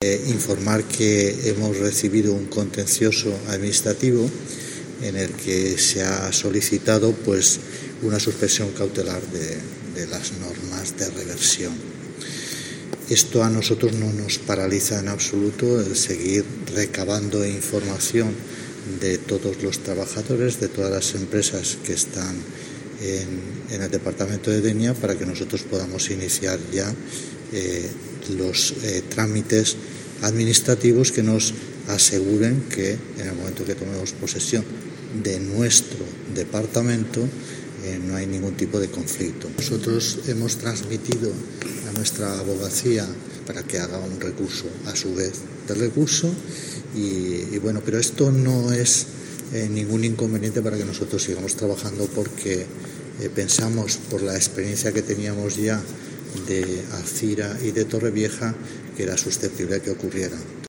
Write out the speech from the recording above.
informar que hemos recibido un contencioso administrativo en el que se ha solicitado una suspensión cautelar de las normas de reversión. Esto a nosotros no nos paraliza en absoluto el seguir recabando información de todos los trabajadores, de todas las empresas que están en el departamento de Denia, para que nosotros podamos iniciar ya los trámites administrativos que nos aseguren que en el momento que tomemos posesión de nuestro departamento no hay ningún tipo de conflicto. Nosotros hemos transmitido a nuestra abogacía para que haga un recurso a su vez del recurso y bueno, pero esto no es ningún inconveniente para que nosotros sigamos trabajando, porque pensamos, por la experiencia que teníamos ya de Alzira y de Torrevieja, que era susceptible de que ocurriera.